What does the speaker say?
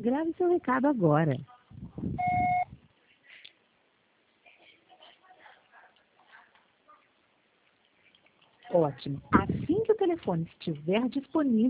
Grave seu recado agora. Ótimo. Assim que o telefone estiver disponível,